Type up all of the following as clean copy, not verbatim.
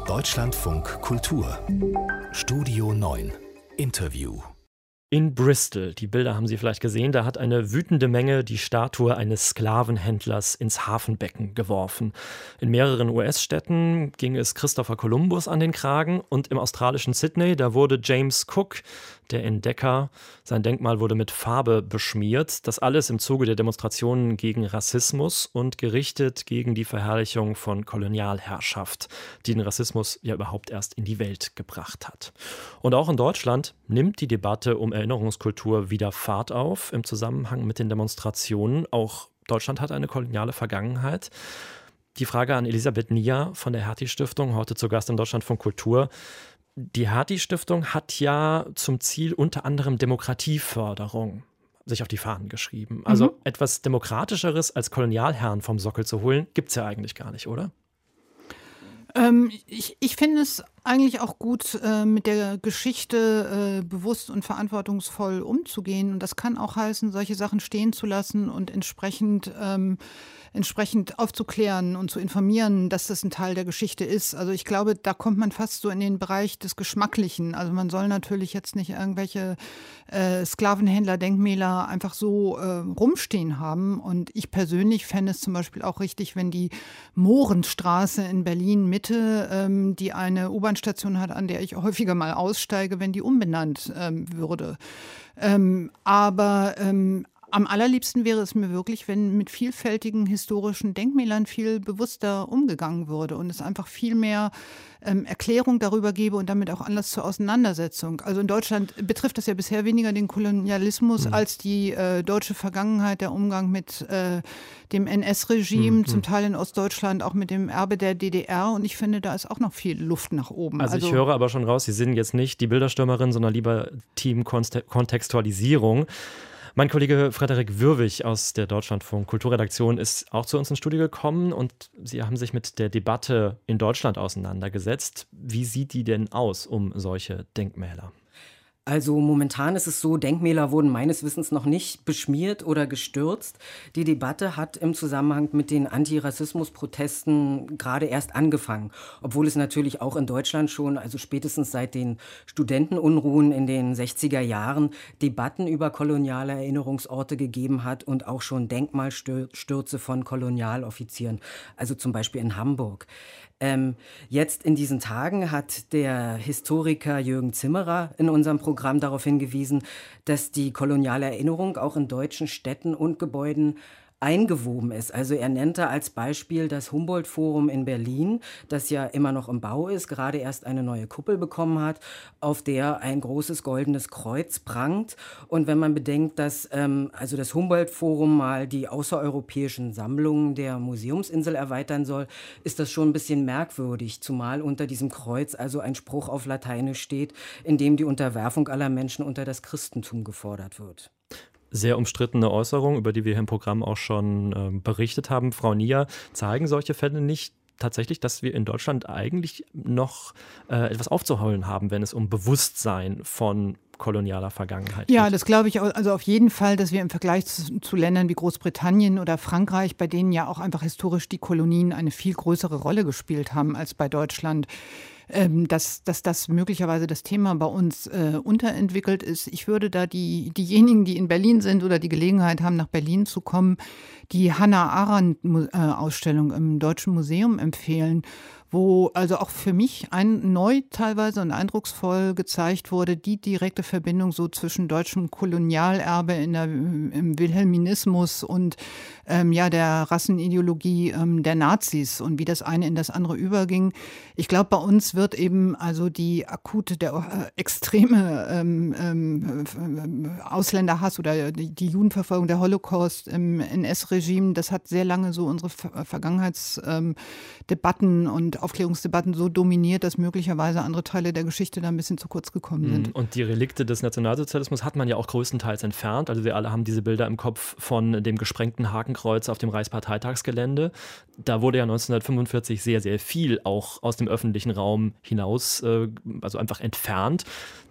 Deutschlandfunk Kultur Studio 9 Interview. In Bristol, die Bilder haben Sie vielleicht gesehen, da hat eine wütende Menge die Statue eines Sklavenhändlers ins Hafenbecken geworfen. In mehreren US-Städten ging es Christopher Columbus an den Kragen und im australischen Sydney, da wurde James Cook, der Entdecker, sein Denkmal wurde mit Farbe beschmiert. Das alles im Zuge der Demonstrationen gegen Rassismus und gerichtet gegen die Verherrlichung von Kolonialherrschaft, die den Rassismus ja überhaupt erst in die Welt gebracht hat. Und auch in Deutschland nimmt die Debatte um Erinnerungskultur wieder Fahrt auf im Zusammenhang mit den Demonstrationen. Auch Deutschland hat eine koloniale Vergangenheit. Die Frage an Elisabeth Nier von der Hertie-Stiftung, heute zu Gast in Deutschlandfunk Kultur. Die Hertie-Stiftung hat ja zum Ziel unter anderem Demokratieförderung sich auf die Fahnen geschrieben. Also etwas Demokratischeres als Kolonialherren vom Sockel zu holen, gibt es ja eigentlich gar nicht, oder? Ich finde es eigentlich auch gut, mit der Geschichte bewusst und verantwortungsvoll umzugehen. Und das kann auch heißen, solche Sachen stehen zu lassen und entsprechend aufzuklären und zu informieren, dass das ein Teil der Geschichte ist. Also ich glaube, da kommt man fast so in den Bereich des Geschmacklichen. Also man soll natürlich jetzt nicht irgendwelche Sklavenhändler-Denkmäler einfach so rumstehen haben. Und ich persönlich fände es zum Beispiel auch richtig, wenn die Mohrenstraße in Berlin-Mitte, die eine U-Bahn-Station hat, an der ich häufiger mal aussteige, wenn die umbenannt würde. Aber am allerliebsten wäre es mir wirklich, wenn mit vielfältigen historischen Denkmälern viel bewusster umgegangen würde und es einfach viel mehr Erklärung darüber gäbe und damit auch Anlass zur Auseinandersetzung. Also in Deutschland betrifft das ja bisher weniger den Kolonialismus als die deutsche Vergangenheit, der Umgang mit dem NS-Regime, zum Teil in Ostdeutschland auch mit dem Erbe der DDR. Und ich finde, da ist auch noch viel Luft nach oben. Also ich höre aber schon raus, Sie sind jetzt nicht die Bilderstürmerin, sondern lieber Team Kontextualisierung. Mein Kollege Frederik Würwig aus der Deutschlandfunk Kulturredaktion ist auch zu uns ins Studio gekommen und Sie haben sich mit der Debatte in Deutschland auseinandergesetzt. Wie sieht die denn aus um solche Denkmäler? Also momentan ist es so, Denkmäler wurden meines Wissens noch nicht beschmiert oder gestürzt. Die Debatte hat im Zusammenhang mit den Antirassismus-Protesten gerade erst angefangen. Obwohl es natürlich auch in Deutschland schon, also spätestens seit den Studentenunruhen in den 60er Jahren, Debatten über koloniale Erinnerungsorte gegeben hat und auch schon Denkmalstürze von Kolonialoffizieren, also zum Beispiel in Hamburg. Jetzt in diesen Tagen hat der Historiker Jürgen Zimmerer in unserem Programm darauf hingewiesen, dass die koloniale Erinnerung auch in deutschen Städten und Gebäuden eingewoben ist. Also er nennt da als Beispiel das Humboldt-Forum in Berlin, das ja immer noch im Bau ist, gerade erst eine neue Kuppel bekommen hat, auf der ein großes goldenes Kreuz prangt. Und wenn man bedenkt, dass also das Humboldt-Forum mal die außereuropäischen Sammlungen der Museumsinsel erweitern soll, ist das schon ein bisschen merkwürdig, zumal unter diesem Kreuz also ein Spruch auf Lateinisch steht, in dem die Unterwerfung aller Menschen unter das Christentum gefordert wird. Sehr umstrittene Äußerung, über die wir hier im Programm auch schon berichtet haben. Frau Nier, zeigen solche Fälle nicht tatsächlich, dass wir in Deutschland eigentlich noch etwas aufzuholen haben, wenn es um Bewusstsein von kolonialer Vergangenheit geht? Ja, das glaube ich also auf jeden Fall, dass wir im Vergleich zu Ländern wie Großbritannien oder Frankreich, bei denen ja auch einfach historisch die Kolonien eine viel größere Rolle gespielt haben als bei Deutschland, dass das möglicherweise das Thema bei uns unterentwickelt ist. Ich würde da diejenigen, die in Berlin sind oder die Gelegenheit haben, nach Berlin zu kommen, die Hannah Arendt-Ausstellung im Deutschen Museum empfehlen, wo also auch für mich neu teilweise und eindrucksvoll gezeigt wurde, die direkte Verbindung so zwischen deutschem Kolonialerbe im Wilhelminismus und der Rassenideologie der Nazis und wie das eine in das andere überging. Ich glaube, bei uns wird eben also die akute, der extreme Ausländerhass oder die Judenverfolgung, der Holocaust im NS-Regime, das hat sehr lange so unsere Vergangenheitsdebatten und Aufklärungsdebatten so dominiert, dass möglicherweise andere Teile der Geschichte da ein bisschen zu kurz gekommen sind. Und die Relikte des Nationalsozialismus hat man ja auch größtenteils entfernt. Also wir alle haben diese Bilder im Kopf von dem gesprengten Hakenkreuz auf dem Reichsparteitagsgelände. Da wurde ja 1945 sehr, sehr viel auch aus dem öffentlichen Raum hinaus, also einfach entfernt.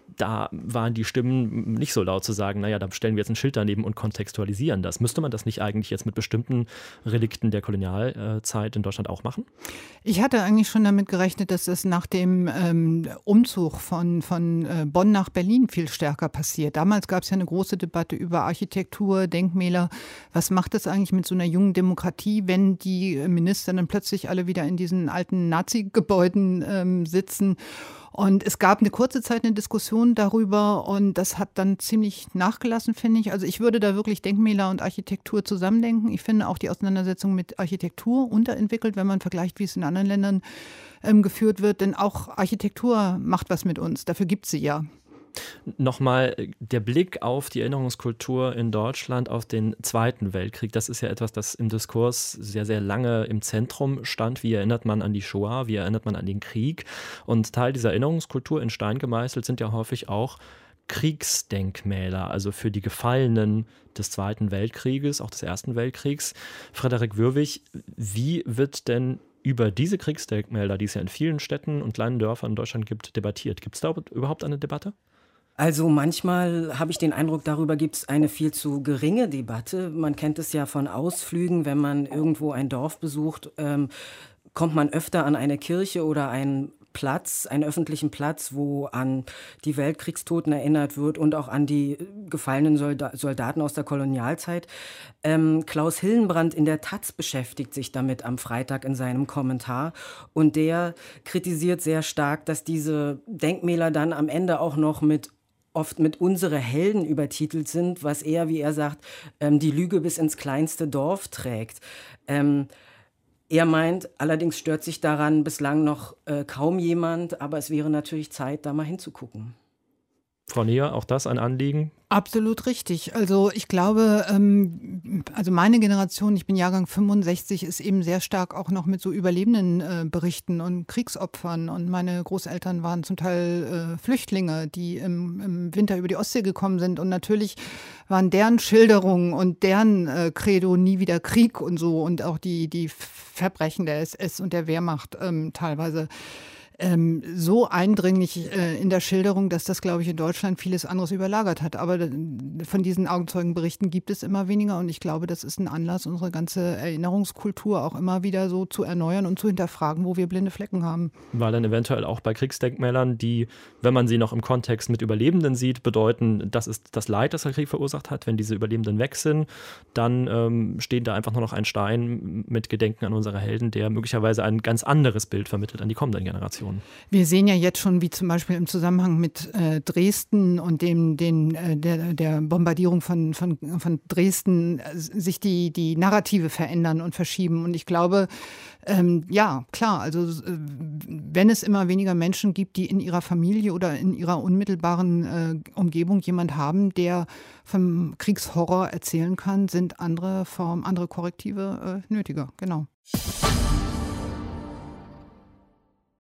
da waren die Stimmen nicht so laut zu sagen, naja, da stellen wir jetzt ein Schild daneben und kontextualisieren das. Müsste man das nicht eigentlich jetzt mit bestimmten Relikten der Kolonialzeit in Deutschland auch machen? Ich hatte eigentlich schon damit gerechnet, dass es nach dem Umzug von Bonn nach Berlin viel stärker passiert. Damals gab es ja eine große Debatte über Architektur, Denkmäler. Was macht das eigentlich mit so einer jungen Demokratie, wenn die Minister dann plötzlich alle wieder in diesen alten Nazi-Gebäuden sitzen? Und es gab eine kurze Zeit eine Diskussion darüber und das hat dann ziemlich nachgelassen, finde ich. Also ich würde da wirklich Denkmäler und Architektur zusammendenken. Ich finde auch die Auseinandersetzung mit Architektur unterentwickelt, wenn man vergleicht, wie es in anderen Ländern geführt wird. Denn auch Architektur macht was mit uns. Dafür gibt es sie ja. Nochmal der Blick auf die Erinnerungskultur in Deutschland, auf den Zweiten Weltkrieg. Das ist ja etwas, das im Diskurs sehr, sehr lange im Zentrum stand. Wie erinnert man an die Shoah? Wie erinnert man an den Krieg? Und Teil dieser Erinnerungskultur in Stein gemeißelt sind ja häufig auch Kriegsdenkmäler, also für die Gefallenen des Zweiten Weltkrieges, auch des Ersten Weltkriegs. Frederik Würwig, wie wird denn über diese Kriegsdenkmäler, die es ja in vielen Städten und kleinen Dörfern in Deutschland gibt, debattiert? Gibt es da überhaupt eine Debatte? Also manchmal habe ich den Eindruck, darüber gibt es eine viel zu geringe Debatte. Man kennt es ja von Ausflügen, wenn man irgendwo ein Dorf besucht, kommt man öfter an eine Kirche oder einen öffentlichen Platz, wo an die Weltkriegstoten erinnert wird und auch an die gefallenen Soldaten aus der Kolonialzeit. Klaus Hillenbrand in der Taz beschäftigt sich damit am Freitag in seinem Kommentar und der kritisiert sehr stark, dass diese Denkmäler dann am Ende auch noch oft mit unsere Helden übertitelt sind, was er, wie er sagt, die Lüge bis ins kleinste Dorf trägt. Er meint, allerdings stört sich daran bislang noch kaum jemand, aber es wäre natürlich Zeit, da mal hinzugucken. Frau Neher, auch das ein Anliegen? Absolut richtig. Also ich glaube, also meine Generation, ich bin Jahrgang 65, ist eben sehr stark auch noch mit so überlebenden Berichten und Kriegsopfern. Und meine Großeltern waren zum Teil Flüchtlinge, die im Winter über die Ostsee gekommen sind. Und natürlich waren deren Schilderungen und deren Credo nie wieder Krieg und so. Und auch die Verbrechen der SS und der Wehrmacht teilweise so eindringlich in der Schilderung, dass das, glaube ich, in Deutschland vieles anderes überlagert hat. Aber von diesen Augenzeugenberichten gibt es immer weniger und ich glaube, das ist ein Anlass, unsere ganze Erinnerungskultur auch immer wieder so zu erneuern und zu hinterfragen, wo wir blinde Flecken haben. Weil dann eventuell auch bei Kriegsdenkmälern, die, wenn man sie noch im Kontext mit Überlebenden sieht, bedeuten, das ist das Leid, das der Krieg verursacht hat. Wenn diese Überlebenden weg sind, dann steht da einfach nur noch ein Stein mit Gedenken an unsere Helden, der möglicherweise ein ganz anderes Bild vermittelt an die kommenden Generationen. Wir sehen ja jetzt schon, wie zum Beispiel im Zusammenhang mit Dresden und der Bombardierung von Dresden sich die Narrative verändern und verschieben. Und ich glaube, ja, klar, also wenn es immer weniger Menschen gibt, die in ihrer Familie oder in ihrer unmittelbaren Umgebung jemand haben, der vom Kriegshorror erzählen kann, sind andere Korrektive nötiger, genau.